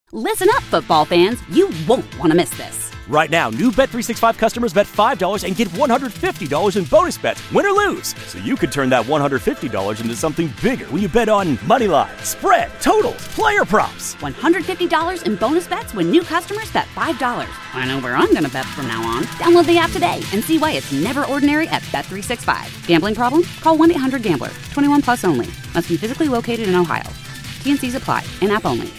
Listen up, football fans. You won't want to miss this. Right now, new Bet365 customers bet $5 and get $150 in bonus bets, win or lose. So you could turn that $150 into something bigger when you bet on money line, spread, totals, player props. $150 in bonus bets when new customers bet $5. I know where I'm going to bet from now on. Download the app today and see why it's never ordinary at Bet365. Gambling problem? Call 1-800-GAMBLER. 21 plus only. Must be physically located in Ohio. T&Cs apply. In-app only.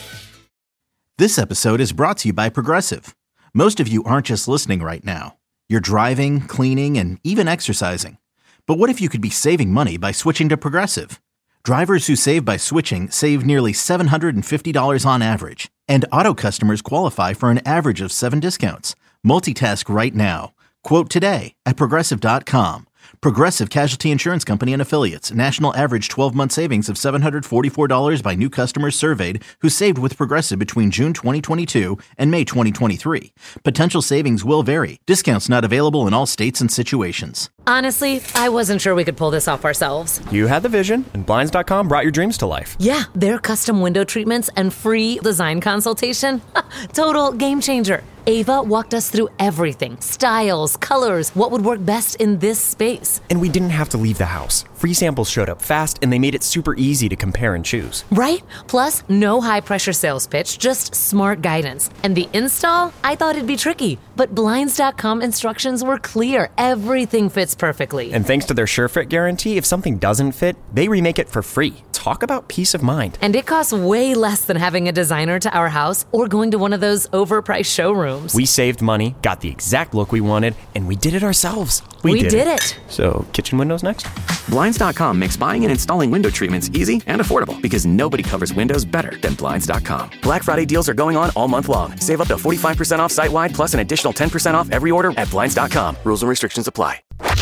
This episode is brought to you by Progressive. Most of you aren't just listening right now. You're driving, cleaning, and even exercising. But what if you could be saving money by switching to Progressive? Drivers who save by switching save nearly $750 on average. And auto customers qualify for an average of 7 discounts. Multitask right now. Quote today at Progressive.com. Progressive Casualty Insurance Company and Affiliates. National average 12-month savings of $744 by new customers surveyed who saved with Progressive between June 2022 and May 2023. Potential savings will vary. Discounts not available in all states and situations. Honestly, I wasn't sure we could pull this off ourselves. You had the vision, and Blinds.com brought your dreams to life. Yeah, their custom window treatments and free design consultation. Total game changer. Ava walked us through everything. Styles, colors, what would work best in this space. And we didn't have to leave the house. Free samples showed up fast, and they made it super easy to compare and choose. Right? Plus, no high-pressure sales pitch, just smart guidance. And the install? I thought it'd be tricky, but Blinds.com instructions were clear. Everything fits perfectly. And thanks to their SureFit guarantee, if something doesn't fit, they remake it for free. Talk about peace of mind. And it costs way less than having a designer to our house or going to one of those overpriced showrooms. We saved money, got the exact look we wanted, and we did it ourselves. We did it. So, kitchen windows next? Blinds.com makes buying and installing window treatments easy and affordable because nobody covers windows better than Blinds.com. Black Friday deals are going on all month long. Save up to 45% off site-wide plus an additional 10% off every order at Blinds.com. Rules and restrictions apply.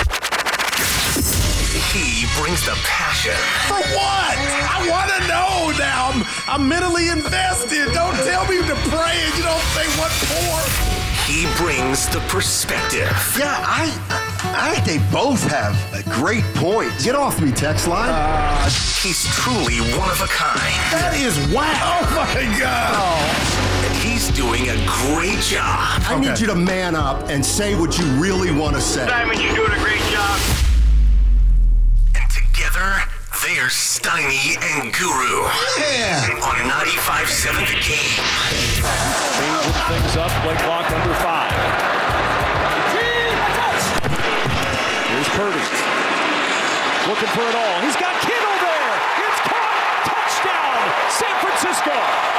He brings the passion. For what? I want to know now. I'm mentally invested. Don't tell me to pray and you don't say what for. He brings the perspective. Yeah, I think they both have a great point. Get off me, text line. He's truly one of a kind. That is wow. Oh, my God. And he's doing a great job. I need you to man up and say what you really want to say. Simon, you're doing a great job. And together, they are Steiny and Guru. Yeah. On 95.7 The Game. Changing things up, play clock under 5. Here's Purdy. Looking for it all. He's got Kittle there. It's caught. Touchdown, San Francisco.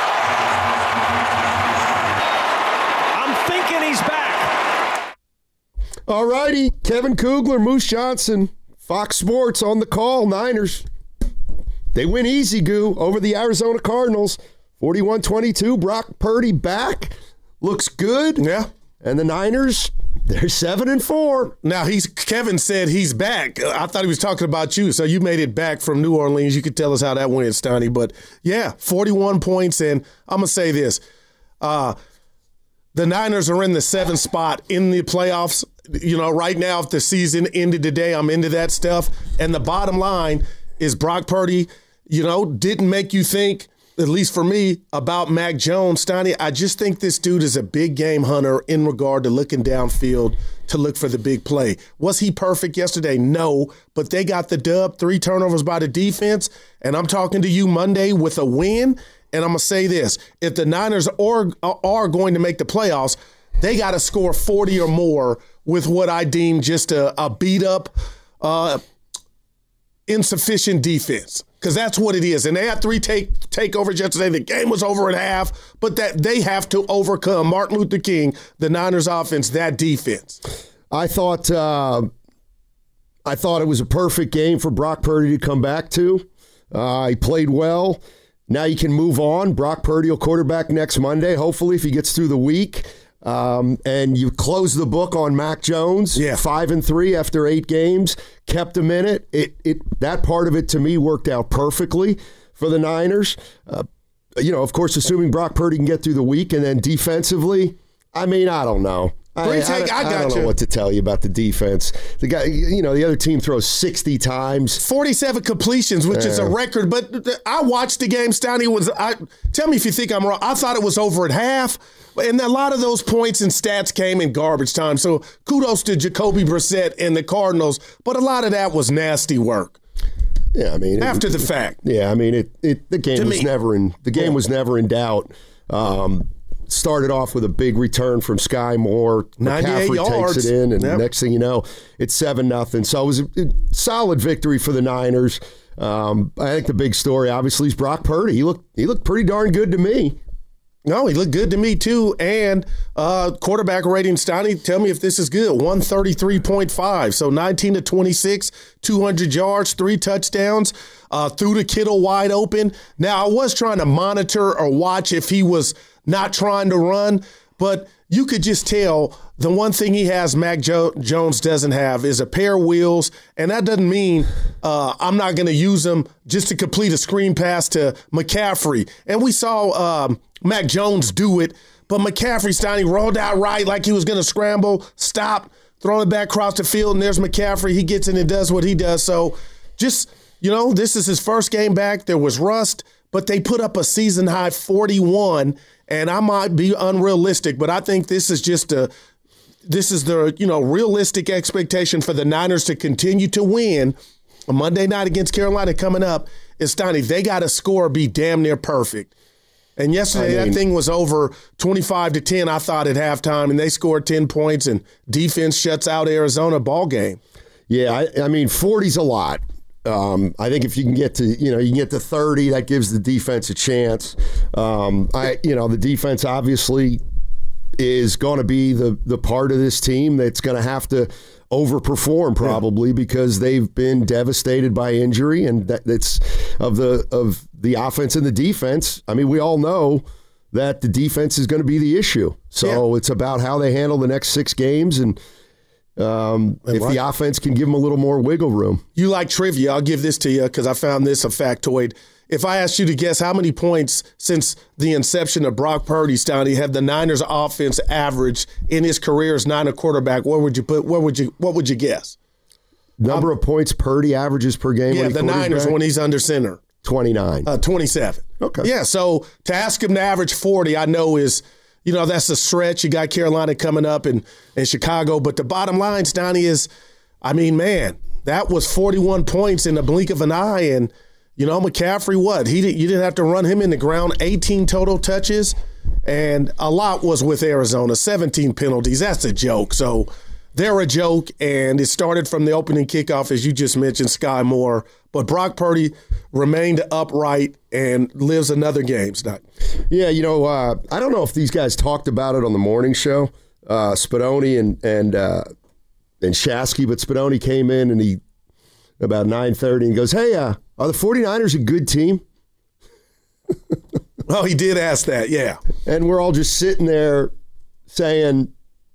I'm thinking he's back. All righty. Kevin Kugler, Moose Johnson, Fox Sports on the call. Niners. They win easy, Goo, over the Arizona Cardinals. 41-22. Brock Purdy back. Looks good. Yeah. And the Niners, they're 7-4. Now, Kevin said he's back. I thought he was talking about you, so you made it back from New Orleans. You could tell us how that went, Stoney. But, yeah, 41 points. And I'm going to say this. The Niners are in the 7th spot in the playoffs. You know, right now, if the season ended today, I'm into that stuff. And the bottom line is Brock Purdy, didn't make you think, at least for me, about Mac Jones. Stoney, I just think this dude is a big game hunter in regard to looking downfield to look for the big play. Was he perfect yesterday? No, but they got the dub, 3 turnovers by the defense, and I'm talking to you Monday with a win, and I'm going to say this. If the Niners are going to make the playoffs, they got to score 40 or more with what I deem just a beat-up, insufficient defense. Because that's what it is. And they had 3 takeovers yesterday. The game was over at half. But that they have to overcome Martin Luther King, the Niners offense, that defense. I thought it was a perfect game for Brock Purdy to come back to. He played well. Now you can move on. Brock Purdy will quarterback next Monday, hopefully, if he gets through the week. And you close the book on Mac Jones, 5-3 after 8 games, kept him in it. That part of it to me worked out perfectly for the Niners. Of course, assuming Brock Purdy can get through the week, and then defensively, I don't know. I don't know what to tell you about the defense. The guy, the other team throws 60 times. 47 completions, which is a record. But I watched the game, Stoney. Tell me if you think I'm wrong. I thought it was over at half. And a lot of those points and stats came in garbage time. So kudos to Jacoby Brissett and the Cardinals. But a lot of that was nasty work. Yeah, I mean, after the fact. Yeah, I mean, the game was never in doubt. Started off with a big return from Sky Moore. 98 McCaffrey yards. takes it in, and next thing you know, it's 7-0. So it was a solid victory for the Niners. I think the big story, obviously, is Brock Purdy. He looked pretty darn good to me. No, he looked good to me, too. And quarterback rating, Stoney, tell me if this is good. 133.5. So 19 to 26, 200 yards, 3 touchdowns, threw to Kittle wide open. Now, I was trying to monitor or watch if he was not trying to run, but you could just tell the one thing he has Mac Jones doesn't have is a pair of wheels, and that doesn't mean I'm not going to use them just to complete a screen pass to McCaffrey. And we saw Mac Jones do it, but McCaffrey, Stoney, rolled out right like he was going to scramble, stop, throw it back across the field, and there's McCaffrey. He gets in and does what he does. So just, this is his first game back. There was rust, but they put up a season-high 41. And I might be unrealistic, but I think this is the realistic expectation for the Niners to continue to win. A Monday night against Carolina coming up is, Stoney, they got to score, be damn near perfect. And yesterday that thing was over 25-10, I thought, at halftime, and they scored 10 points, and defense shuts out Arizona ball game. Yeah, I mean, 40's a lot. I think if you can get to 30, that gives the defense a chance. The defense obviously is going to be the part of this team that's going to have to overperform probably because they've been devastated by injury, and that's of the offense and the defense. I mean, we all know that the defense is going to be the issue. So it's about how they handle the next 6 games and. If the offense can give them a little more wiggle room. You like trivia. I'll give this to you because I found this a factoid. If I asked you to guess how many points since the inception of Brock Purdy, Stoney, have the Niners offense averaged in his career as Niner quarterback, what would you guess? Number of points Purdy averages per game? Yeah, the Niners when he's under center. 29. 27. Okay. Yeah, so to ask him to average 40, I know is – that's a stretch. You got Carolina coming up and Chicago. But the bottom line, Stoney, is, I mean, man, that was 41 points in the blink of an eye. And, McCaffrey, what? You didn't have to run him in the ground. 18 total touches. And a lot was with Arizona. 17 penalties. That's a joke. So they're a joke. And it started from the opening kickoff, as you just mentioned, Sky Moore. But Brock Purdy remained upright and lives another game, Stoney. Yeah, I don't know if these guys talked about it on the morning show, Spadoni and Shasky, but Spadoni came in and he about 9:30 and goes, "Hey, are the 49ers a good team?" Oh, he did ask that, yeah. And we're all just sitting there saying,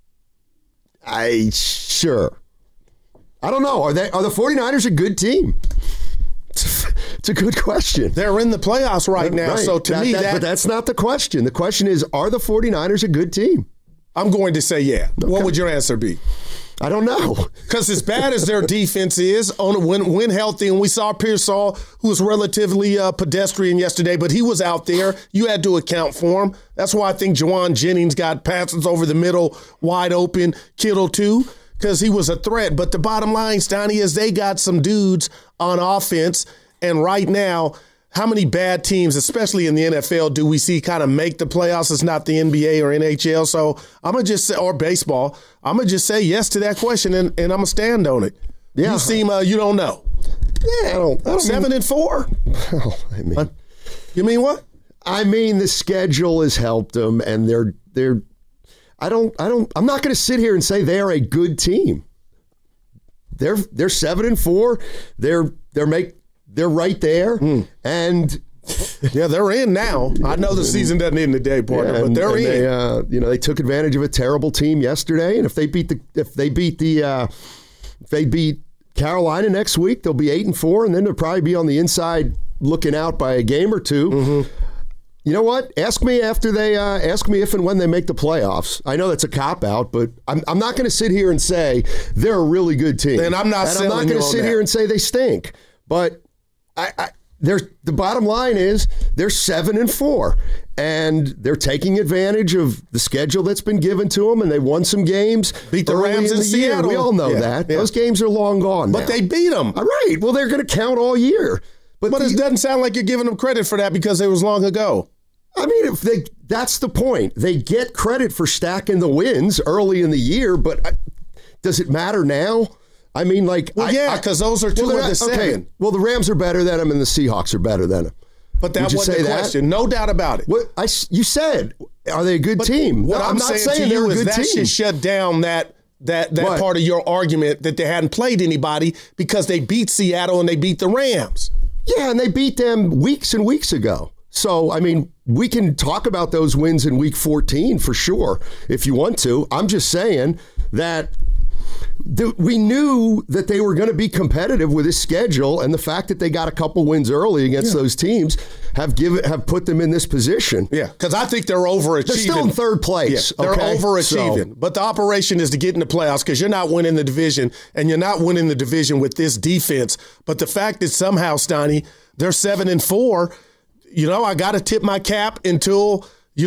sure. I don't know. Are the 49ers a good team? It's a good question. They're in the playoffs right now, so but that's not the question. The question is, are the 49ers a good team? I'm going to say yeah. Okay. What would your answer be? I don't know. Because as bad as their defense is, when healthy, and we saw Pearsall, who was relatively pedestrian yesterday, but he was out there. You had to account for him. That's why I think Juwan Jennings got passes over the middle, wide open. Kittle, too, because he was a threat. But the bottom line, Stoney, is they got some dudes on offense. And right now, how many bad teams, especially in the NFL, do we see kind of make the playoffs? It's not the NBA or NHL. So I'm going to just say, or baseball, I'm going to just say yes to that question, and I'm going to stand on it. Yeah. You seem, you don't know. Yeah, I don't 7-4? Well, I mean. You mean what? I mean, the schedule has helped them, and I'm not going to sit here and say they are a good team. They're 7-4. They're right there, and yeah, they're in now. I know the season doesn't end today, partner, but they're in. They took advantage of a terrible team yesterday, and if they beat Carolina next week, they'll be 8-4, and then they'll probably be on the inside looking out by a game or two. Mm-hmm. You know what? Ask me after they ask me if and when they make the playoffs. I know that's a cop-out, but I'm not going to sit here and say they're a really good team. Then I'm not selling you on that. I'm not going to sit here and say they stink. But the bottom line is they're 7-4, and they're taking advantage of the schedule that's been given to them, and they won some games. Beat the Rams in Seattle. We all know that. Yeah. Those games are long gone But now. they beat them. All right. Well, they're going to count all year. But it doesn't sound like you're giving them credit for that because it was long ago. I mean, that's the point. They get credit for stacking the wins early in the year, but does it matter now? I mean, because those are two of the seven. Okay. Well, the Rams are better than them, and the Seahawks are better than them. But that wasn't the question. No doubt about it. You said, are they a good team? What I'm not saying to you is that should shut down that part of your argument that they hadn't played anybody because they beat Seattle and they beat the Rams. Yeah, and they beat them weeks and weeks ago. So, I mean, we can talk about those wins in week 14 for sure if you want to. I'm just saying that we knew that they were going to be competitive with this schedule, and the fact that they got a couple wins early against those teams have put them in this position. Yeah, because I think they're overachieving. They're still in third place. Yeah, they're overachieving. But the operation is to get in the playoffs because you're not winning the division, and you're not winning the division with this defense. But the fact that somehow, Steiny, they're 7-4, I got to tip my cap until,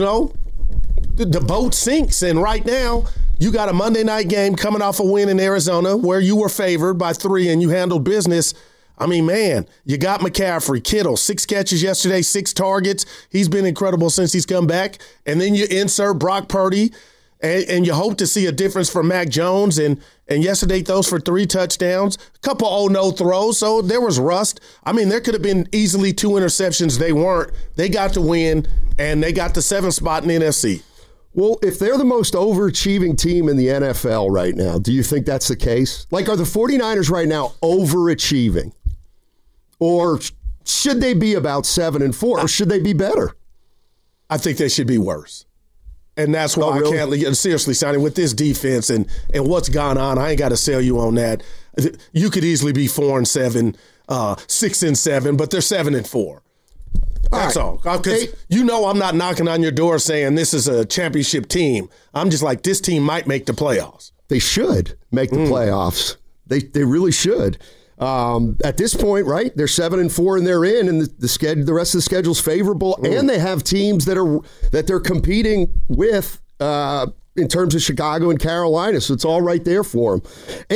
the boat sinks. And right now, you got a Monday night game coming off a win in Arizona where you were favored by 3 and you handled business. I mean, man, you got McCaffrey, Kittle, 6 catches yesterday, 6 targets. He's been incredible since he's come back. And then you insert Brock Purdy, and you hope to see a difference for Mac Jones. And yesterday throws for 3 touchdowns, a couple no throws. So there was rust. I mean, there could have been easily 2 interceptions. They weren't. They got the win, and they got the 7th spot in the NFC. Well, if they're the most overachieving team in the NFL right now, do you think that's the case? Like, are the 49ers right now overachieving? Or should they be about 7-4, or should they be better? I think they should be worse. And that's why I can't, seriously, Sonny, with this defense and what's gone on, I ain't got to sell you on that. You could easily be 4-7, 6-7, but they're 7-4. That's all. Because I'm not knocking on your door saying this is a championship team. I'm just like, this team might make the playoffs. They should make the playoffs. They really should. At this point, right? They're 7-4 and they're in, and the rest of the schedule's favorable, and they have teams that they're competing with in terms of Chicago and Carolina. So it's all right there for them.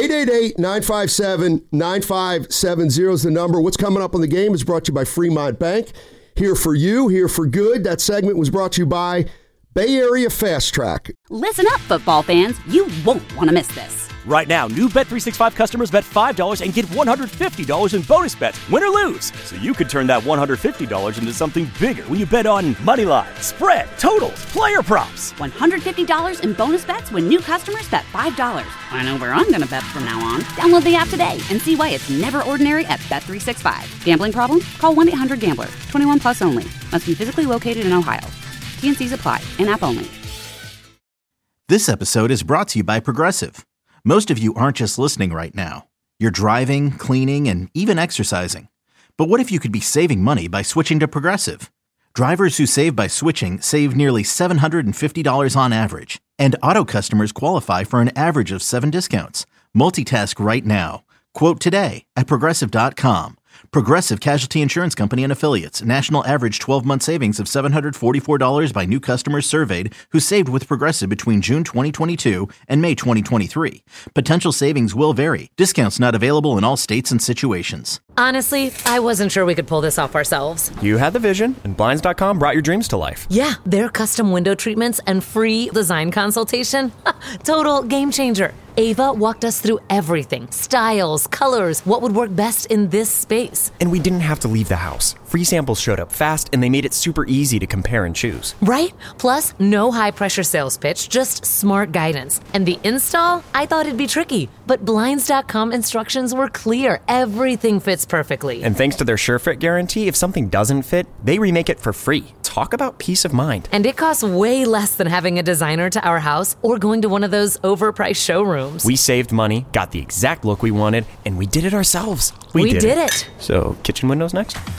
888-957-9570 is the number. What's coming up on the game is brought to you by Fremont Bank. Here for you, here for good. That segment was brought to you by Bay Area Fast Track. Listen up, football fans. You won't want to miss this. Right now, new Bet365 customers bet $5 and get $150 in bonus bets, win or lose. So you could turn that $150 into something bigger when you bet on moneyline, spread, totals, player props. $150 in bonus bets when new customers bet $5. I know where I'm going to bet from now on. Download the app today and see why it's never ordinary at Bet365. Gambling problem? Call 1-800-GAMBLER. 21 plus only. Must be physically located in Ohio. T&Cs apply. In-app only. This episode is brought to you by Progressive. Most of you aren't just listening right now. You're driving, cleaning, and even exercising. But what if you could be saving money by switching to Progressive? Drivers who save by switching save nearly $750 on average. And auto customers qualify for an average of 7 discounts. Multitask right now. Quote today at Progressive.com. Progressive Casualty Insurance Company and Affiliates. National average 12-month savings of $744 by new customers surveyed who saved with Progressive between June 2022 and May 2023. Potential savings will vary. Discounts not available in all states and situations. Honestly, I wasn't sure we could pull this off ourselves. You had the vision, and Blinds.com brought your dreams to life. Yeah, their custom window treatments and free design consultation. Total game changer. Ava walked us through everything. Styles, colors, what would work best in this space. And we didn't have to leave the house. Free samples showed up fast, and they made it super easy to compare and choose. Right? Plus, no high-pressure sales pitch, just smart guidance. And the install? I thought it'd be tricky. But Blinds.com instructions were clear. Everything fits perfectly. And thanks to their SureFit guarantee, if something doesn't fit, they remake it for free. Talk about peace of mind. And it costs way less than having a designer to our house or going to one of those overpriced showrooms. We saved money, got the exact look we wanted, and we did it ourselves. We did it. So, kitchen windows next?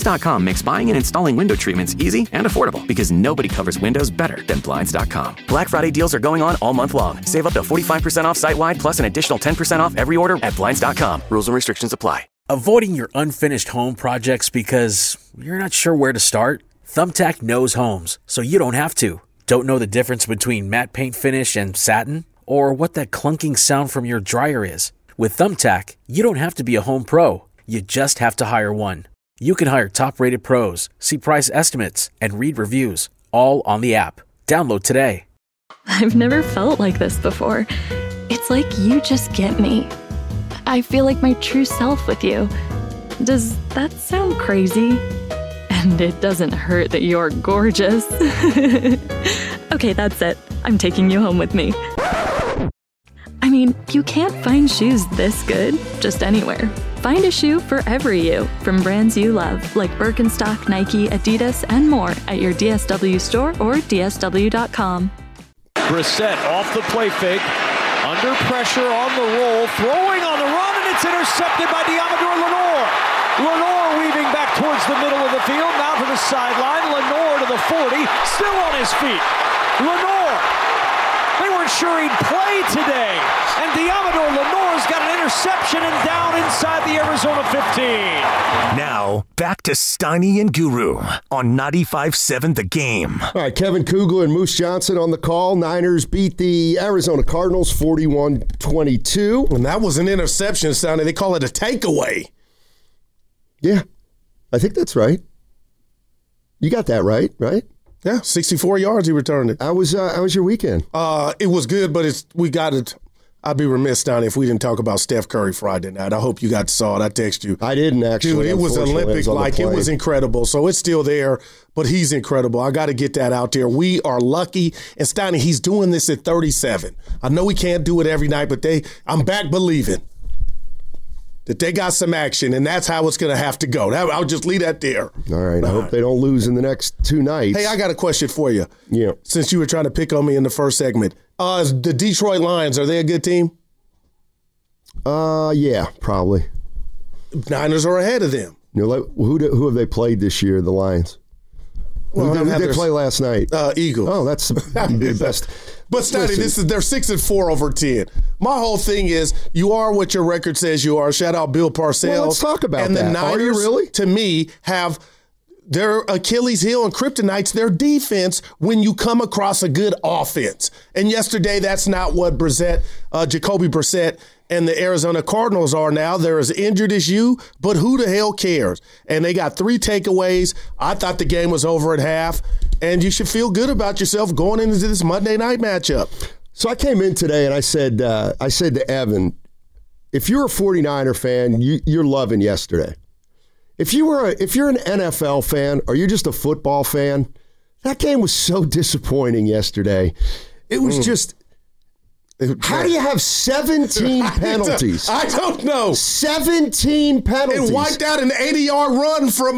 Blinds.com makes buying and installing window treatments easy and affordable because nobody covers windows better than Blinds.com. Black Friday deals are going on all month long. Save up to 45% off site-wide plus an additional 10% off every order at Blinds.com. Rules and restrictions apply. Avoiding your unfinished home projects because you're not sure where to start? Thumbtack knows homes, so you don't have to. Don't know the difference between matte paint finish and satin? Or what that clunking sound from your dryer is? With Thumbtack, you don't have to be a home pro. You just have to hire one. You can hire top-rated pros, see price estimates, and read reviews, all on the app. Download today. I've never felt like this before. It's like you just get me. I feel like my true self with you. Does that sound crazy? And it doesn't hurt that you're gorgeous. Okay, that's it. I'm taking you home with me. I mean, you can't find shoes this good just anywhere. Find a shoe for every you from brands you love, like Birkenstock, Nike, Adidas, and more at your DSW store or DSW.com. Brissett off the play fake, under pressure on the roll, throwing on the run, and it's intercepted by Diamador Lenore. Lenore weaving back towards the middle of the field, now to the sideline. Lenore to the 40, still on his feet. Lenore, they weren't sure he'd play today. And Diamador Lenore's got an interception and down inside the Arizona 15. Now, back to Steiny and Guru on 95.7 The Game. All right, Kevin Kugler and Moose Johnson on the call. Niners beat the Arizona Cardinals 41-22. And that was an interception, Steiny. They call it a takeaway. Yeah, I think that's right. You got that right? Yeah, 64 yards he returned it. How was your weekend? It was good, but we got it. I'd be remiss, Donnie, if we didn't talk about Steph Curry Friday night. I hope you got to saw it. I text you. I didn't actually. Dude, it was Olympic-like. It was incredible. So it's still there, but he's incredible. I got to get that out there. We are lucky. And Steiny, he's doing this at 37. I know he can't do it every night, but I'm back believing that they got some action, and that's how it's going to have to go. I'll just leave that there. All right. I hope they don't lose in the next 2 nights. Hey, I got a question for you. Yeah. Since you were trying to pick on me in the first segment. The Detroit Lions, are they a good team? Yeah, probably. Niners are ahead of them. You know, who have they played this year, the Lions? Well, who did they play last night? Eagles. Oh, that's the best. But Steiny, they're 6-4 over 10. My whole thing is you are what your record says you are. Shout out Bill Parcells. Well, let's talk about and that. The Niners, are you really? To me, have their Achilles heel and kryptonite's their defense when you come across a good offense. And yesterday, that's not what Jacoby Brissett and the Arizona Cardinals are now. They're as injured as you, but who the hell cares? And they got 3 takeaways. I thought the game was over at half, and you should feel good about yourself going into this Monday night matchup. So I came in today and I said to Evan, if you're a 49er fan, you're loving yesterday. If you're an NFL fan or you're just a football fan, that game was so disappointing yesterday. It was just. How do you have 17 penalties? I don't know. 17 penalties. It wiped out an 80-yard run from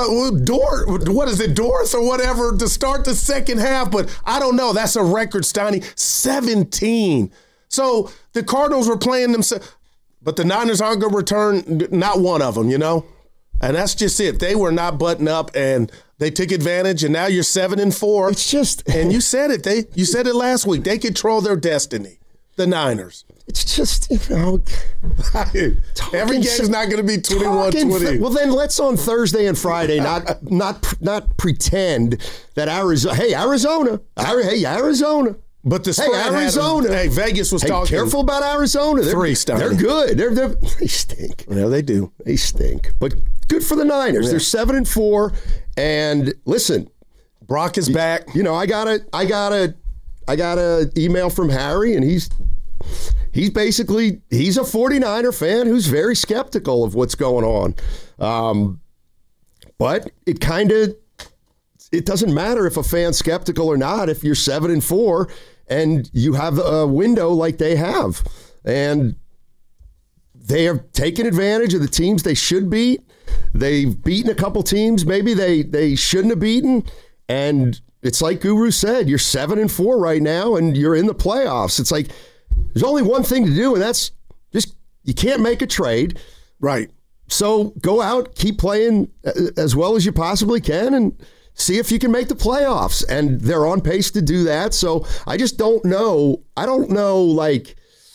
Dorth or whatever to start the second half, but I don't know. That's a record, Steiny. 17. So the Cardinals were playing themselves, but the Niners aren't going to return not one of them, you know? And that's just it. They were not buttoned up, and they took advantage, and now you're 7-4. It's just... And you said it. You said it last week. They control their destiny. The Niners. It's just, every game's not going to be 21-20. Well, then let's on Thursday and Friday not pretend that Arizona. But the spread Arizona. Vegas was talking. Careful about Arizona. They're good. They stink. Yeah, they do. They stink. But good for the Niners. Yeah. They're 7-4. And listen, Brock is back. You know, I got a email from Harry, and he's basically a 49er fan who's very skeptical of what's going on. But it doesn't matter if a fan's skeptical or not if you're 7-4 and you have a window like they have. And they have taken advantage of the teams they should beat. They've beaten a couple teams maybe they shouldn't have beaten. And it's like Guru said, you're 7-4 right now and you're in the playoffs. It's like there's only one thing to do, and that's just you can't make a trade. Right. So go out, keep playing as well as you possibly can, and see if you can make the playoffs. And they're on pace to do that. So I just don't know. I don't know, like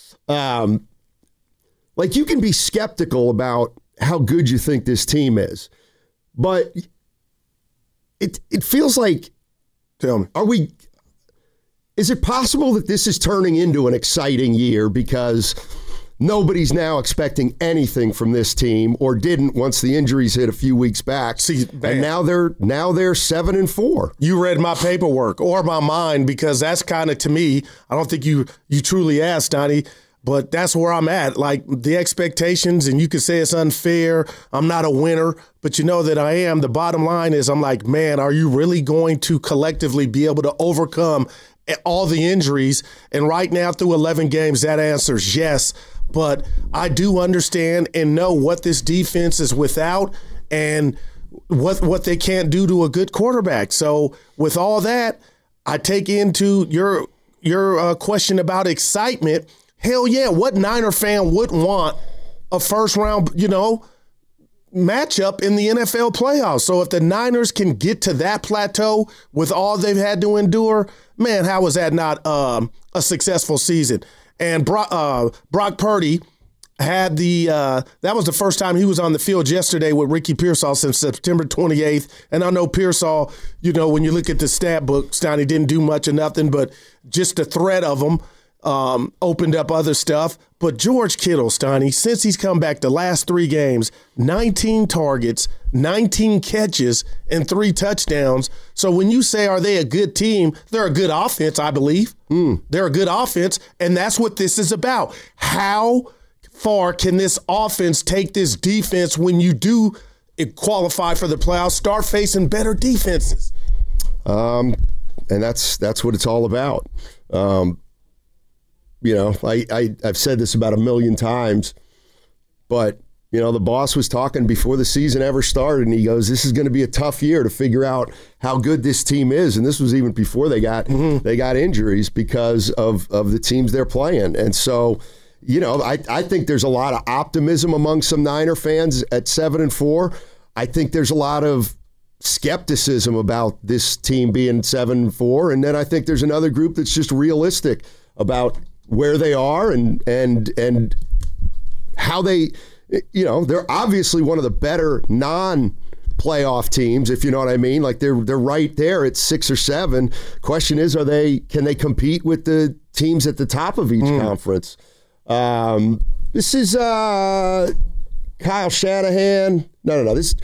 you can be skeptical about how good you think this team is. But it feels like, tell me, is it possible that this is turning into an exciting year because nobody's now expecting anything from this team, or didn't once the injuries hit a few weeks back? And now they're 7-4. You read my paperwork or my mind, because that's kind of, to me, I don't think you truly asked, Donnie, but that's where I'm at. Like, the expectations, and you could say it's unfair, I'm not a winner, but you know that I am. The bottom line is, I'm like, man, are you really going to collectively be able to overcome all the injuries? And right now, through 11 games, that answer is yes. But I do understand and know what this defense is without, and what they can't do to a good quarterback. So with all that, I take into your question about excitement. Hell yeah, what Niner fan wouldn't want a first-round, matchup in the NFL playoffs? So if the Niners can get to that plateau with all they've had to endure, man, how is that not a successful season? And Brock Purdy had that was the first time he was on the field yesterday with Ricky Pearsall since September 28th. And I know Pearsall, when you look at the stat book, Stoney didn't do much of nothing, but just the threat of him opened up other stuff. But George Kittle, Stoney, since he's come back the last 3 games, 19 targets, 19 catches, and 3 touchdowns. So when you say, are they a good team? They're a good offense, I believe. They're a good offense, and that's what this is about. How far can this offense take this defense when you do qualify for the playoffs, start facing better defenses? And that's what it's all about. I've said this about 1 million times, but, the boss was talking before the season ever started, and he goes, this is going to be a tough year to figure out how good this team is. And this was even before they got injuries because of the teams they're playing. And so, I think there's a lot of optimism among some Niner fans at 7-4. I think there's a lot of skepticism about this team being 7-4. And then I think there's another group that's just realistic about where they are and how they, they're obviously one of the better non-playoff teams, if you know what I mean. Like, they're right there at 6 or 7. Question is, can they compete with the teams at the top of each conference? This is Kyle Shanahan. No. This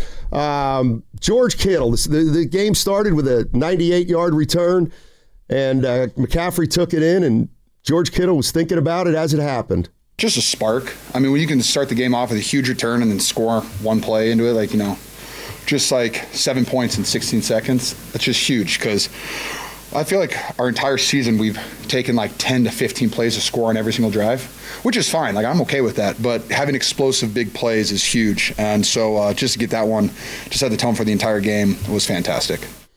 George Kittle. The game started with a 98-yard return, and McCaffrey took it in, and George Kittle was thinking about it as it happened. Just a spark. I mean, when you can start the game off with a huge return and then score one play into it, just like 7 points in 16 seconds, that's just huge, because I feel like our entire season we've taken like 10 to 15 plays to score on every single drive, which is fine. Like, I'm okay with that. But having explosive big plays is huge. And so just to get that one to set the tone for the entire game was fantastic.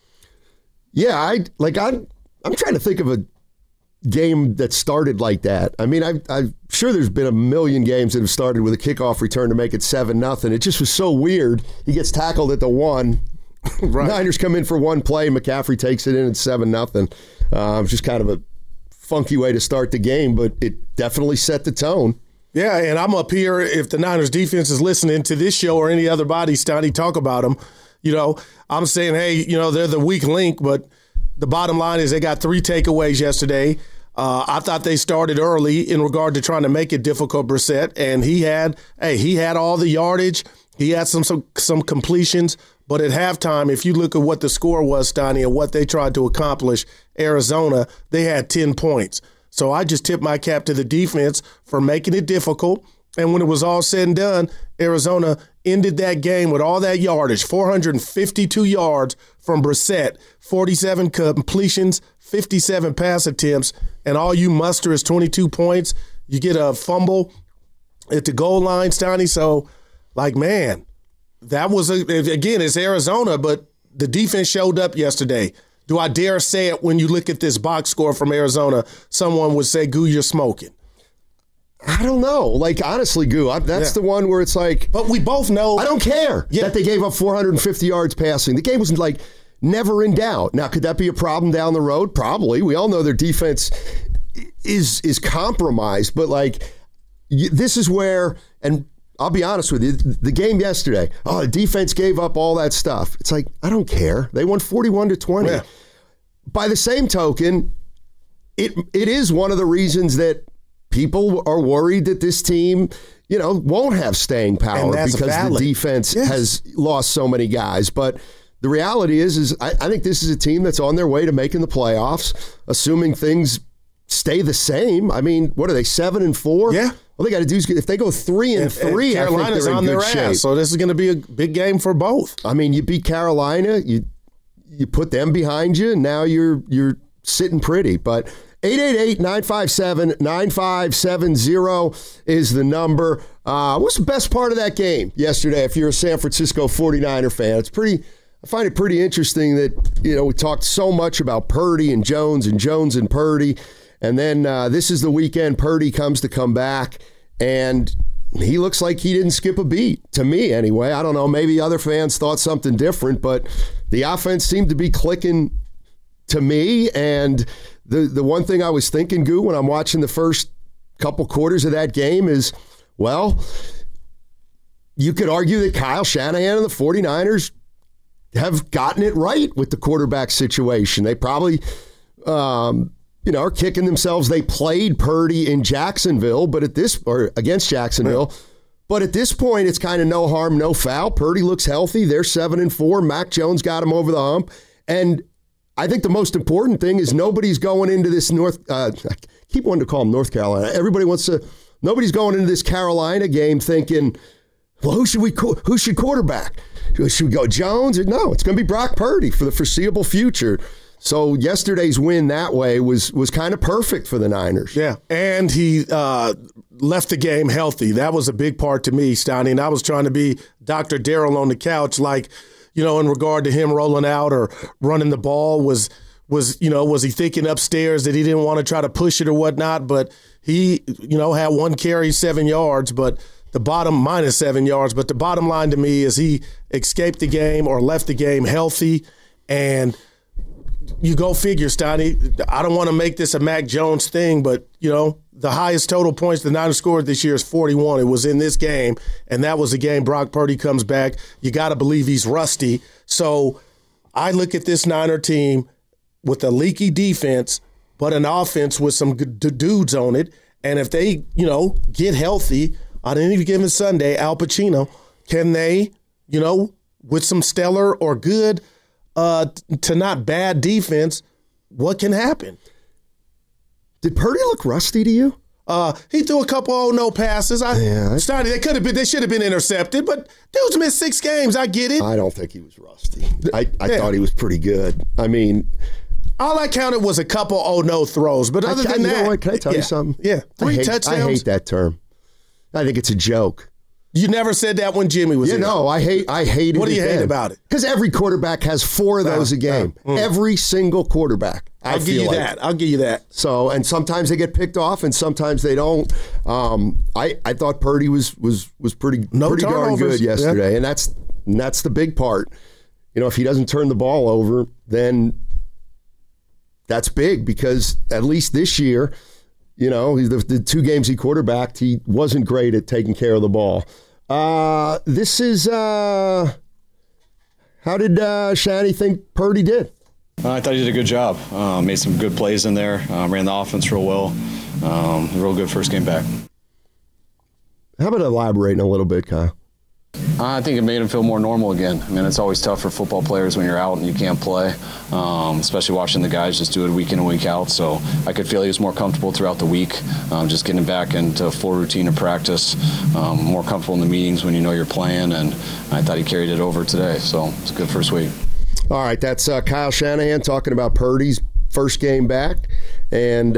Yeah, I'm trying to think of a game that started like that. I mean, I'm sure there's been 1 million games that have started with a kickoff return to make it 7-0. It just was so weird. He gets tackled at the 1. Right. Niners come in for one play. McCaffrey takes it in at 7-0. It's just kind of a funky way to start the game, but it definitely set the tone. Yeah, and I'm up here, if the Niners defense is listening to this show or any other body, Stoney, talk about them. I'm saying, hey, they're the weak link, but the bottom line is they got 3 takeaways yesterday. I thought they started early in regard to trying to make it difficult, Brissett, and he had all the yardage. He had some completions, but at halftime, if you look at what the score was, Stoney, and what they tried to accomplish, Arizona, they had 10 points. So I just tip my cap to the defense for making it difficult. And when it was all said and done, Arizona ended that game with all that yardage, 452 yards from Brissett, 47 completions, 57 pass attempts, and all you muster is 22 points. You get a fumble at the goal line, Stoney. So, man, that was, again, it's Arizona, but the defense showed up yesterday. Do I dare say it when you look at this box score from Arizona? Someone would say, "Goo, you're smoking." I don't know. Like, honestly, Goo, that's the one where it's like... But we both know... I don't care that they gave up 450 yards passing. The game was, like, never in doubt. Now, could that be a problem down the road? Probably. We all know their defense is compromised. But, like, this is where... And I'll be honest with you, the game yesterday, the defense gave up all that stuff. It's like, I don't care. They won 41-20. Yeah. By the same token, it is one of the reasons that people are worried that this team, won't have staying power because the defense has lost so many guys. But the reality is I think this is a team that's on their way to making the playoffs, assuming things stay the same. I mean, what are they, 7-4? Yeah. All they got to do is, if they go 3-3, Carolina's on their ass. So this is going to be a big game for both. I mean, you beat Carolina, you put them behind you, and now you're sitting pretty. But 888-957-9570 is the number. What's the best part of that game yesterday if you're a San Francisco 49er fan? I find it pretty interesting that, we talked so much about Purdy and Jones and Purdy. And then this is the weekend Purdy comes back, and he looks like he didn't skip a beat, to me anyway. I don't know, maybe other fans thought something different, but the offense seemed to be clicking to me. And the one thing I was thinking, Goo, when I'm watching the first couple quarters of that game is, well, you could argue that Kyle Shanahan and the 49ers have gotten it right with the quarterback situation. They probably... are kicking themselves. They played Purdy in Jacksonville, against Jacksonville. But at this point, it's kind of no harm, no foul. Purdy looks healthy. They're 7-4. Mac Jones got him over the hump. And I think the most important thing is nobody's going into this I keep wanting to call them North Carolina. Nobody's going into this Carolina game thinking, well, who should quarterback? Should we go Jones? No, it's going to be Brock Purdy for the foreseeable future. So yesterday's win that way was kind of perfect for the Niners. Yeah, and he left the game healthy. That was a big part to me, Steiny. And I was trying to be Dr. Darrell on the couch, like, in regard to him rolling out or running the ball. Was he thinking upstairs that he didn't want to try to push it or whatnot? But he, had one carry, 7 yards, but minus 7 yards. But the bottom line to me is he escaped the game or left the game healthy. And you go figure, Steiny. I don't want to make this a Mac Jones thing, but, the highest total points the Niners scored this year is 41. It was in this game, and that was the game Brock Purdy comes back. You got to believe he's rusty. So I look at this Niner team with a leaky defense, but an offense with some good dudes on it. And if they, get healthy on any given Sunday, Al Pacino, can they, with some stellar or good to not bad defense, what can happen? Did Purdy look rusty to you? He threw a couple no passes. They should have been intercepted, but dude's missed 6 games. I get it. I don't think he was rusty. I thought he was pretty good. I mean, all I counted was a couple no throws, but other than that, you know what? Can I tell you something? Yeah, 3 touchdowns. I hate that term. I think it's a joke. You never said that when Jimmy was here. No, I hate it. What do you hate about it? Because every quarterback has 4 of those a game. Every single quarterback. I'll give you that. So, and sometimes they get picked off, and sometimes they don't. I thought Purdy was pretty darn good yesterday, and that's the big part. If he doesn't turn the ball over, then that's big, because at least this year, the 2 games he quarterbacked, he wasn't great at taking care of the ball. This is how did Shanny think Purdy did? I thought he did a good job. Made some good plays in there. Ran the offense real well. Real good first game back. How about elaborating a little bit, Kyle? I think it made him feel more normal again. I mean, it's always tough for football players when you're out and you can't play, especially watching the guys just do it week in and week out. So I could feel he was more comfortable throughout the week, just getting back into full routine of practice, more comfortable in the meetings when you know you're playing, and I thought he carried it over today. So it's a good first week. All right, that's Kyle Shanahan talking about Purdy's first game back, and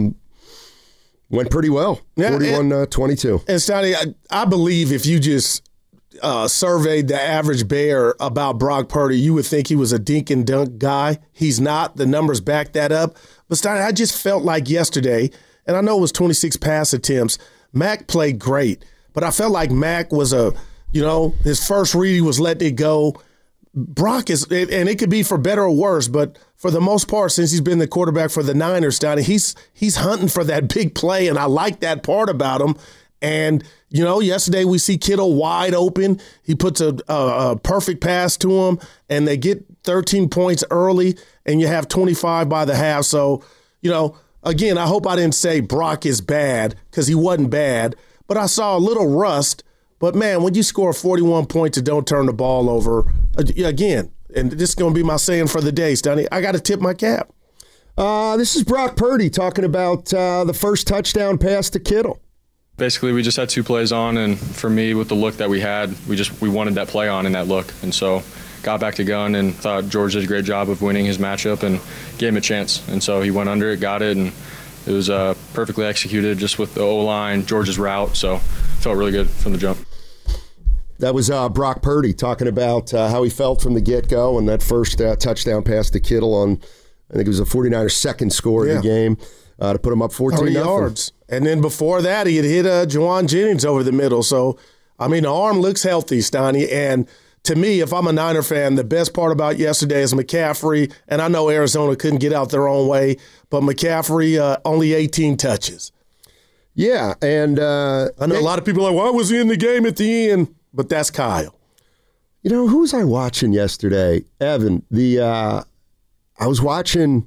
went pretty well, 41-22. And Stoney, I believe if you just surveyed the average Bear about Brock Purdy, you would think he was a dink and dunk guy. He's not. The numbers back that up. But Stoney, I just felt like yesterday, and I know it was 26 pass attempts, Mac played great, but I felt like Mac was his first read, he was letting it go. Brock is, and it could be for better or worse, but for the most part, since he's been the quarterback for the Niners, Donnie, he's hunting for that big play, and I like that part about him. And, yesterday we see Kittle wide open. He puts a perfect pass to him, and they get 13 points early, and you have 25 by the half. So, again, I hope I didn't say Brock is bad, because he wasn't bad, but I saw a little rust. But, man, when you score 41 points and don't turn the ball over, again, and this is going to be my saying for the day, Stoney, I got to tip my cap. This is Brock Purdy talking about the first touchdown pass to Kittle. Basically, we just had 2 plays on, and for me, with the look that we had, we wanted that play on in that look. And so got back to gun and thought George did a great job of winning his matchup and gave him a chance. And so he went under it, got it, and it was perfectly executed just with the O-line, George's route. So felt really good from the jump. That was Brock Purdy talking about how he felt from the get-go and that first touchdown pass to Kittle on, I think it was the 49ers' second score of the game to put him up 14 yards. And then before that, he had hit Juwan Jennings over the middle. So, the arm looks healthy, Stoney. And to me, if I'm a Niner fan, the best part about yesterday is McCaffrey, and I know Arizona couldn't get out their own way, but McCaffrey only 18 touches. Yeah, and I know a lot of people are like, why was he in the game at the end? But that's Kyle. Who was I watching yesterday? Evan. I was watching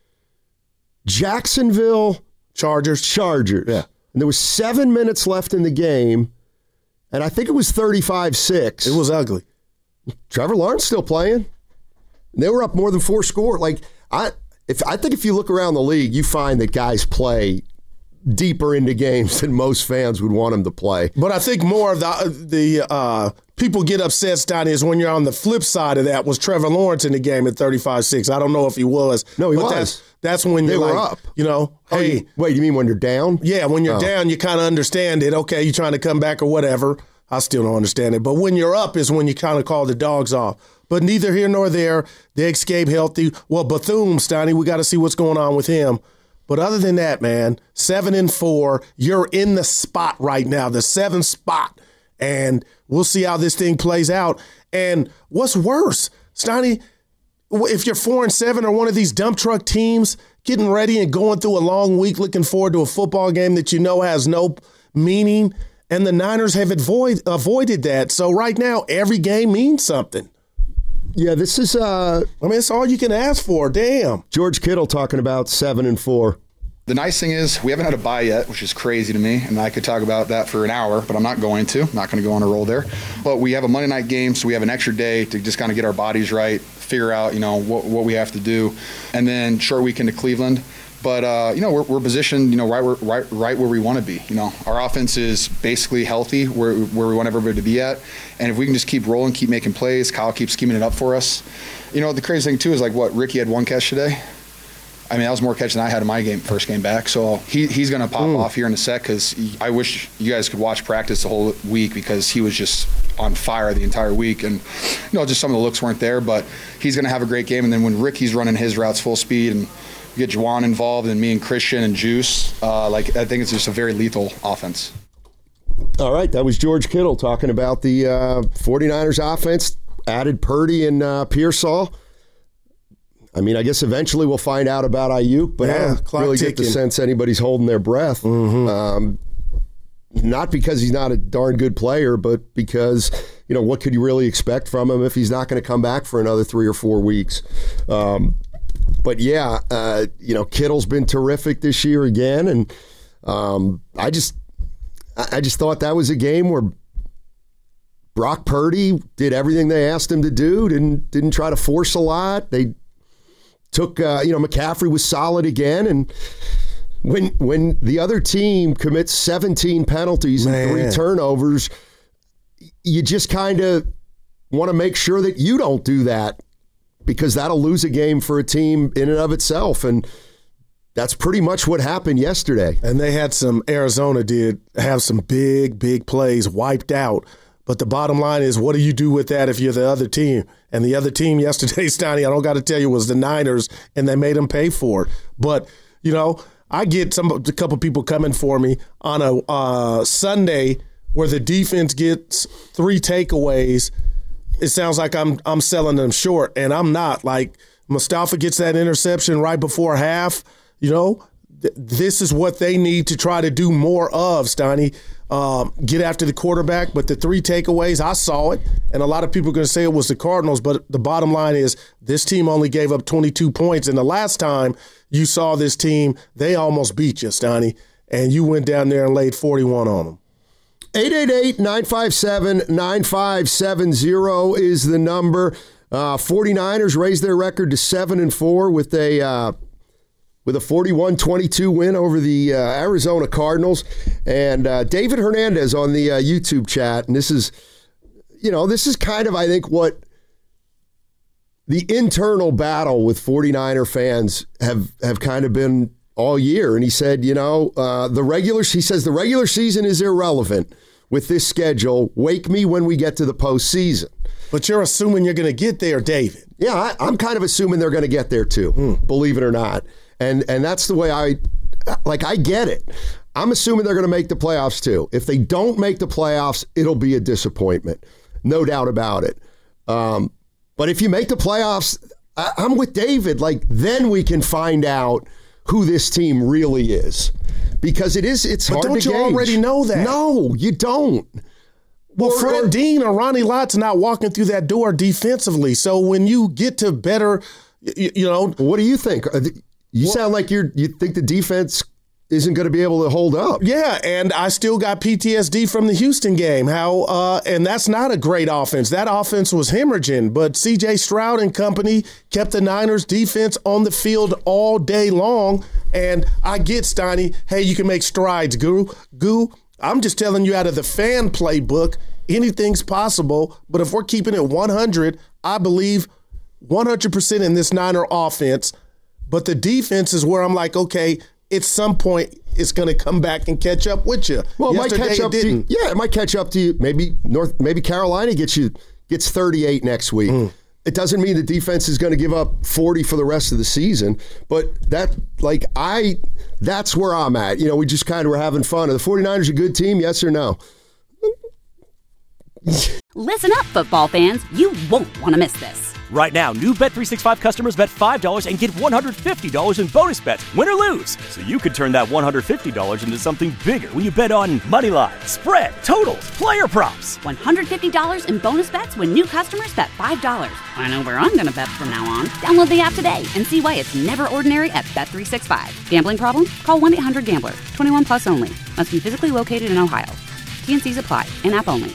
Jacksonville Chargers. Yeah. And there was 7 minutes left in the game, and I think it was 35-6. It was ugly. Trevor Lawrence still playing. They were up more than 4 scores. I think if you look around the league, you find that guys play deeper into games than most fans would want them to play. But I think more of the people get upset, Stoney, is when you're on the flip side of that. Was Trevor Lawrence in the game at 35-6? I don't know if he was. No, he was. That's when they you're were up. Hey. Wait, you mean when you're down? Yeah, when you're down, you kind of understand it. Okay, you're trying to come back or whatever. I still don't understand it. But when you're up is when you kind of call the dogs off. But neither here nor there. They escape healthy. Well, Bethune, Stoney, we got to see what's going on with him. But other than that, man, 7-4, you're in the spot right now, the 7th spot. And we'll see how this thing plays out. And what's worse, Stoney, if you're 4-7 or one of these dump truck teams getting ready and going through a long week looking forward to a football game that has no meaning, and the Niners have avoided that. So right now, every game means something. Yeah, this is it's all you can ask for. Damn. George Kittle talking about 7-4. The nice thing is we haven't had a bye yet, which is crazy to me, and I could talk about that for an hour, but I'm not going to. I'm not going to go on a roll there. But we have a Monday night game, so we have an extra day to just kind of get our bodies right, figure out, what we have to do, and then short weekend to Cleveland. But we're positioned, right where we want to be. Our offense is basically healthy where we want everybody to be at, and if we can just keep rolling, keep making plays, Kyle keeps scheming it up for us. The crazy thing too is Ricky had 1 catch today. That was more catch than I had in my first game back. So he's going to pop off here in a sec, because I wish you guys could watch practice the whole week, because he was just on fire the entire week. And, just some of the looks weren't there, but he's going to have a great game. And then when Ricky's running his routes full speed and you get Juwan involved and me and Christian and Juice, I think it's just a very lethal offense. All right, that was George Kittle talking about the 49ers offense, added Purdy and Pearsall. I guess eventually we'll find out about Ayuk, but I don't really get the sense anybody's holding their breath. Mm-hmm. Not because he's not a darn good player, but because, what could you really expect from him if he's not going to come back for another 3 or 4 weeks? But yeah, Kittle's been terrific this year again, and I just thought that was a game where Brock Purdy did everything they asked him to do, didn't try to force a lot. They took, McCaffrey was solid again, and when the other team commits 17 penalties and 3 turnovers, you just kind of want to make sure that you don't do that, because that'll lose a game for a team in and of itself. And that's pretty much what happened yesterday. And they had Arizona did have some big, big plays wiped out. But the bottom line is, what do you do with that if you're the other team? And the other team yesterday, Stoney, I don't got to tell you, was the Niners, and they made them pay for it. But, I get a couple people coming for me on a Sunday where the defense gets 3 takeaways. It sounds like I'm selling them short, and I'm not. Like, Mustafa gets that interception right before half. This is what they need to try to do more of, Steiny. Get after the quarterback. But the 3 takeaways, I saw it, and a lot of people are going to say it was the Cardinals, but the bottom line is this team only gave up 22 points, and the last time you saw this team, they almost beat you, Steiny, and you went down there and laid 41 on them. 888-957-9570 is the number. 49ers raised their record to 7-4 with a 41-22 win over the Arizona Cardinals. And David Hernandez on the YouTube chat, and this is kind of, I think, what the internal battle with 49er fans have kind of been all year. And he said, the regular season is irrelevant with this schedule. Wake me when we get to the postseason. But you're assuming you're going to get there, David. Yeah, I'm kind of assuming they're going to get there too, believe it or not. And that's the way I get it. I'm assuming they're going to make the playoffs too. If they don't make the playoffs, it'll be a disappointment. No doubt about it. But if you make the playoffs, I'm with David. Then we can find out who this team really is. Because it's hard to gauge. But don't you already know that? No, you don't. Well, Fred Dean or Ronnie Lott's not walking through that door defensively. So when you get to better, What do you think? You sound like you think the defense isn't going to be able to hold up. Yeah, and I still got PTSD from the Houston game. And that's not a great offense. That offense was hemorrhaging, but C.J. Stroud and company kept the Niners defense on the field all day long. And I get, Steiny, hey, you can make strides, Goo. I'm just telling you out of the fan playbook, anything's possible. But if we're keeping it 100, I believe 100% in this Niner offense. But the defense is where I'm like, okay, at some point it's going to come back and catch up with you. Well, it might catch up to you. Yeah, it might catch up to you. Maybe Carolina gets 38 next week. It doesn't mean the defense is going to give up 40 for the rest of the season, but that's where I'm at. We just kind of were having fun. Are the 49ers a good team? Yes or no? Listen up, football fans. You won't want to miss this. Right now, new Bet365 customers bet $5 and get $150 in bonus bets, win or lose. So you could turn that $150 into something bigger when you bet on Moneyline, spread, totals, player props. $150 in bonus bets when new customers bet $5. I know where I'm going to bet from now on. Download the app today and see why it's never ordinary at Bet365. Gambling problem? Call 1-800-GAMBLER. 21 plus only. Must be physically located in Ohio. T&Cs apply. In-app only.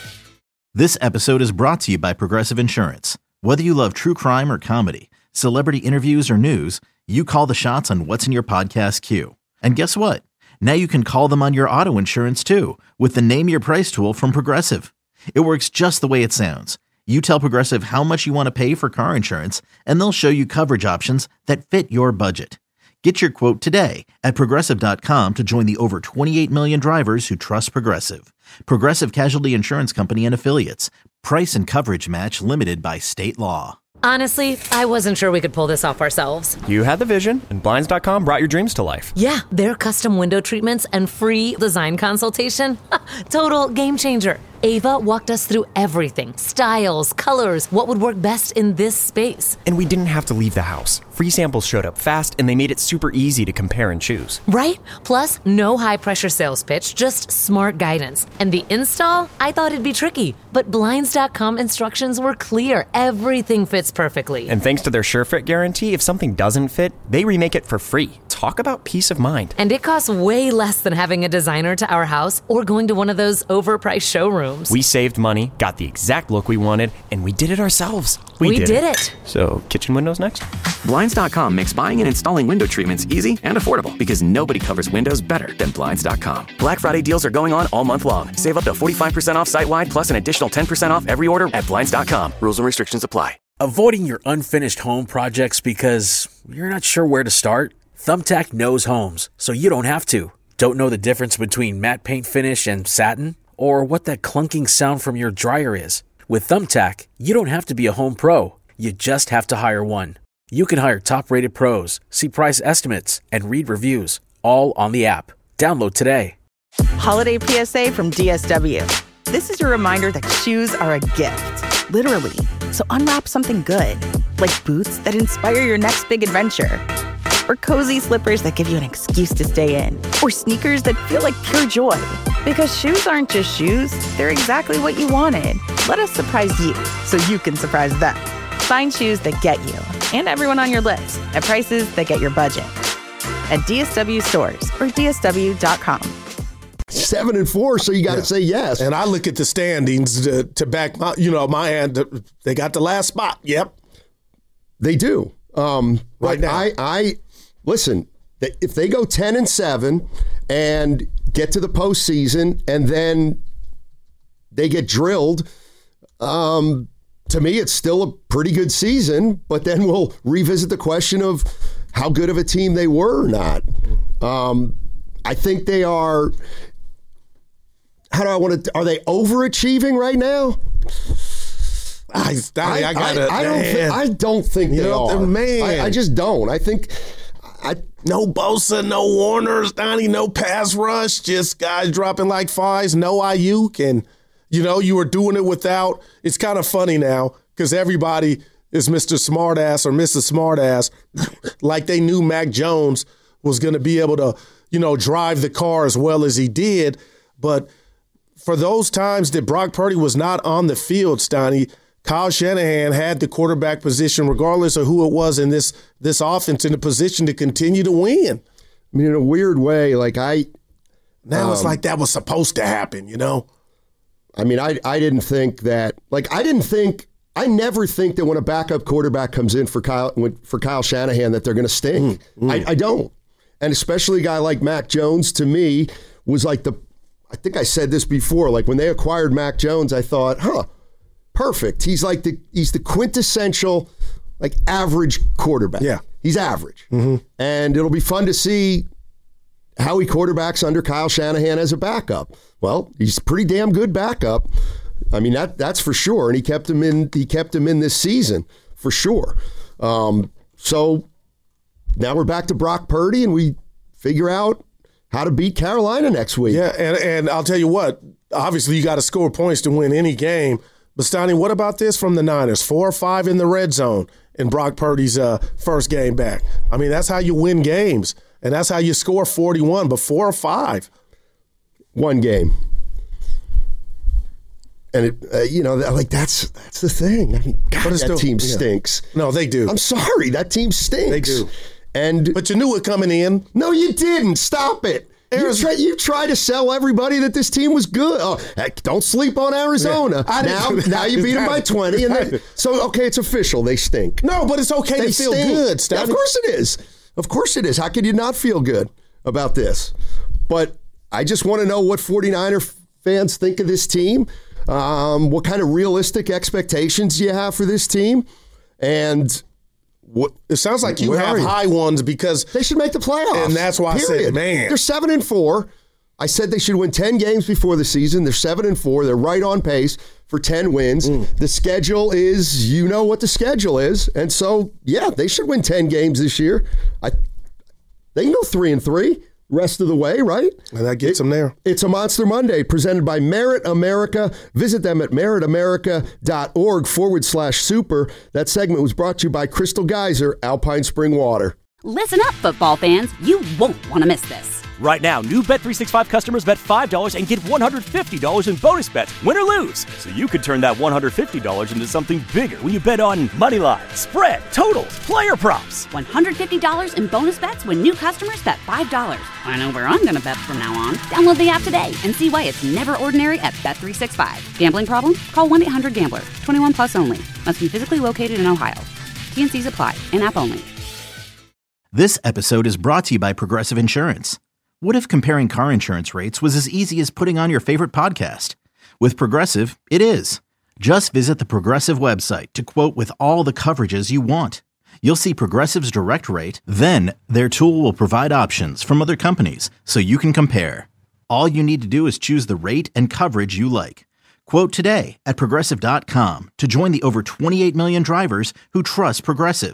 This episode is brought to you by Progressive Insurance. Whether you love true crime or comedy, celebrity interviews or news, you call the shots on what's in your podcast queue. And guess what? Now you can call them on your auto insurance too with the Name Your Price tool from Progressive. It works just the way it sounds. You tell Progressive how much you want to pay for car insurance, and they'll show you coverage options that fit your budget. Get your quote today at Progressive.com to join the over 28 million drivers who trust Progressive. Progressive Casualty Insurance Company and Affiliates. Price and coverage match limited by state law. Honestly, I wasn't sure we could pull this off ourselves. You had the vision, and Blinds.com brought your dreams to life. Yeah, their custom window treatments and free design consultation. Total game changer. Ava walked us through everything. Styles, colors, what would work best in this space. And we didn't have to leave the house. Free samples showed up fast, and they made it super easy to compare and choose. Right? Plus, no high-pressure sales pitch, just smart guidance. And the install? I thought it'd be tricky, but Blinds.com instructions were clear. Everything fits perfectly. And thanks to their SureFit guarantee, if something doesn't fit, they remake it for free. Talk about peace of mind. And it costs way less than having a designer to our house or going to one of those overpriced showrooms. We saved money, got the exact look we wanted, and we did it ourselves. We did it. So, kitchen windows next? Blinds.com makes buying and installing window treatments easy and affordable because nobody covers windows better than Blinds.com. Black Friday deals are going on all month long. Save up to 45% off site-wide plus an additional 10% off every order at Blinds.com. Rules and restrictions apply. Avoiding your unfinished home projects because you're not sure where to start? Thumbtack knows homes, so you don't have to. Don't know the difference between matte paint finish and satin? Or what that clunking sound from your dryer is? With Thumbtack, you don't have to be a home pro. You just have to hire one. You can hire top-rated pros, see price estimates, and read reviews, all on the app. Download today. Holiday PSA from DSW. This is your reminder that shoes are a gift, literally. So unwrap something good, like boots that inspire your next big adventure, or cozy slippers that give you an excuse to stay in, or sneakers that feel like pure joy. Because shoes aren't just shoes, they're exactly what you wanted. Let us surprise you so you can surprise them. Find shoes that get you and everyone on your list at prices that get your budget. At DSW stores or DSW.com. 7-4, so you got to say yes. And I look at the standings to back my hand. They got the last spot. Yep, they do. Right now, I listen. If they go 10-7 and get to the postseason, and then they get drilled, to me, it's still a pretty good season. But then we'll revisit the question of how good of a team they were or not. I think they are. Are they overachieving right now? I don't think they are. Man, I just don't. I think no Bosa, no Warner, Donnie, no pass rush, just guys dropping like flies, no Ayuk, and you were doing it without. It's kind of funny now because everybody is Mr. Smartass or Mrs. Smartass, like they knew Mac Jones was going to be able to, drive the car as well as he did, but for those times that Brock Purdy was not on the field, Stoney, Kyle Shanahan had the quarterback position, regardless of who it was in this offense, in a position to continue to win. I mean, in a weird way, now it's like that was supposed to happen, I mean, I didn't think that. I never think that when a backup quarterback comes in for Kyle Shanahan that they're going to stink. I don't, and especially a guy like Mac Jones to me was like I think I said this before. Like when they acquired Mac Jones, I thought, perfect. He's the quintessential average quarterback. Yeah, he's average, and it'll be fun to see how he quarterbacks under Kyle Shanahan as a backup. Well, he's a pretty damn good backup. I mean that's for sure, and he kept him in this season for sure. So now we're back to Brock Purdy, and we figure out how to beat Carolina next week. Yeah, and I'll tell you what, obviously you got to score points to win any game. But, Stoney, what about this from the Niners? 4 or 5 in the red zone in Brock Purdy's first game back. I mean, that's how you win games, and that's how you score 41, but 4 or 5. One game. And, that's the thing. I mean, God, that team stinks. No, they do. I'm sorry, that team stinks. They do. But you knew it coming in. No, you didn't. Stop it. You tried to sell everybody that this team was good. Oh, heck, don't sleep on Arizona. Yeah, now you beat them by 20. It's official. They stink. No, but it's okay to feel good, Steph. Of course it is. Of course it is. How could you not feel good about this? But I just want to know what 49er fans think of this team. What kind of realistic expectations do you have for this team? And it sounds like you have high ones because they should make the playoffs. And that's why I said, man. They're 7-4. I said they should win 10 games before the season. They're 7-4. They're right on pace for 10 wins. The schedule is, what the schedule is. And so, yeah, they should win 10 games this year. They can go 3-3 rest of the way, right? And that gets them there. It's a Monster Monday presented by Merit America. Visit them at meritamerica.org/super. That segment was brought to you by Crystal Geyser, Alpine Spring Water. Listen up, football fans. You won't want to miss this. Right now, new Bet365 customers bet $5 and get $150 in bonus bets, win or lose. So you could turn that $150 into something bigger when you bet on moneyline, spread, totals, player props. $150 in bonus bets when new customers bet $5. I know where I'm going to bet from now on. Download the app today and see why it's never ordinary at Bet365. Gambling problem? Call 1-800-GAMBLER. 21 plus only. Must be physically located in Ohio. T&Cs apply. In-app only. This episode is brought to you by Progressive Insurance. What if comparing car insurance rates was as easy as putting on your favorite podcast? With Progressive, it is. Just visit the Progressive website to quote with all the coverages you want. You'll see Progressive's direct rate, then their tool will provide options from other companies so you can compare. All you need to do is choose the rate and coverage you like. Quote today at Progressive.com to join the over 28 million drivers who trust Progressive.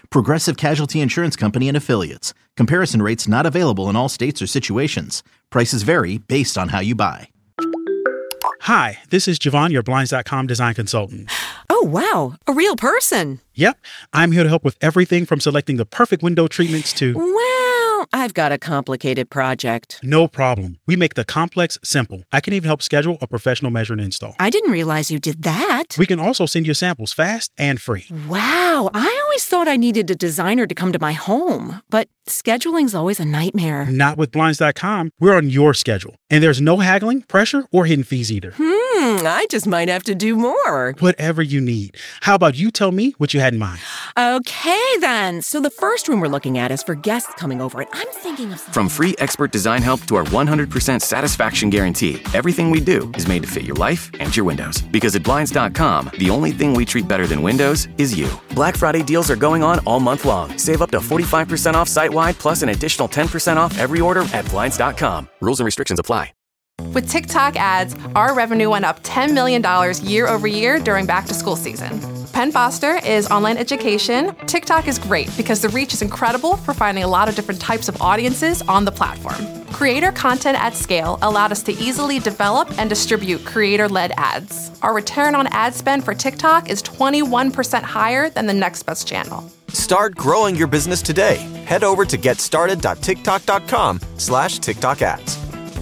Progressive Casualty Insurance Company and Affiliates. Comparison rates not available in all states or situations. Prices vary based on how you buy. Hi, this is Javon, your Blinds.com design consultant. Oh, wow. A real person. Yep. I'm here to help with everything from selecting the perfect window treatments to... Well, I've got a complicated project. No problem. We make the complex simple. I can even help schedule a professional measure and install. I didn't realize you did that. We can also send you samples fast and free. Wow. I always thought I needed a designer to come to my home, but scheduling's always a nightmare. Not with Blinds.com. We're on your schedule. And there's no haggling, pressure, or hidden fees either. I just might have to do more. Whatever you need. How about you tell me what you had in mind? Okay, then. So the first room we're looking at is for guests coming over, and I'm thinking of something. From free expert design help to our 100% satisfaction guarantee, everything we do is made to fit your life and your windows. Because at Blinds.com, the only thing we treat better than windows is you. Black Friday deals are going on all month long. Save up to 45% off site-wide, plus an additional 10% off every order at Blinds.com. Rules and restrictions apply. With TikTok ads, our revenue went up $10 million year over year during back-to-school season. Penn Foster is online education. TikTok is great because the reach is incredible for finding a lot of different types of audiences on the platform. Creator content at scale allowed us to easily develop and distribute creator-led ads. Our return on ad spend for TikTok is 21% higher than the next best channel. Start growing your business today. Head over to getstarted.tiktok.com/TikTok ads.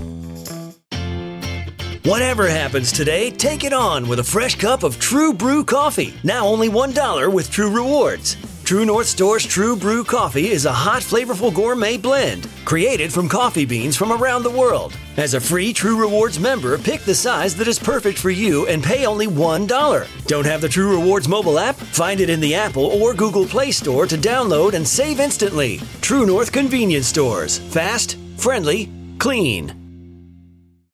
Whatever happens today, take it on with a fresh cup of True Brew coffee. Now only $1 with True Rewards. True North Store's True Brew coffee is a hot, flavorful gourmet blend created from coffee beans from around the world. As a free True Rewards member, pick the size that is perfect for you and pay only $1. Don't have the True Rewards mobile app? Find it in the Apple or Google Play Store to download and save instantly. True North Convenience Stores. Fast, friendly, clean.